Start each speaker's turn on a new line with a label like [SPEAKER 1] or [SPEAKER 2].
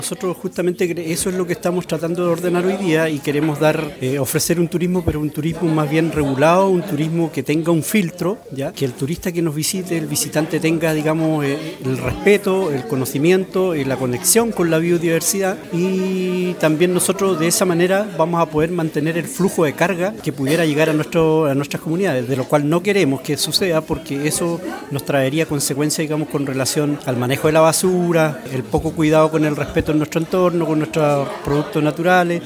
[SPEAKER 1] Nosotros justamente eso es lo que estamos tratando de ordenar hoy día y queremos ofrecer un turismo, pero un turismo más bien regulado, un turismo que tenga un filtro, ¿ya? Que el turista que nos visite, el visitante tenga, digamos, el respeto, el conocimiento, la conexión con la biodiversidad, y también nosotros de esa manera vamos a poder mantener el flujo de carga que pudiera llegar a nuestras comunidades, de lo cual no queremos que suceda porque eso nos traería consecuencias, digamos, con relación al manejo de la basura, el poco cuidado con el respeto en nuestro entorno, con nuestros productos naturales,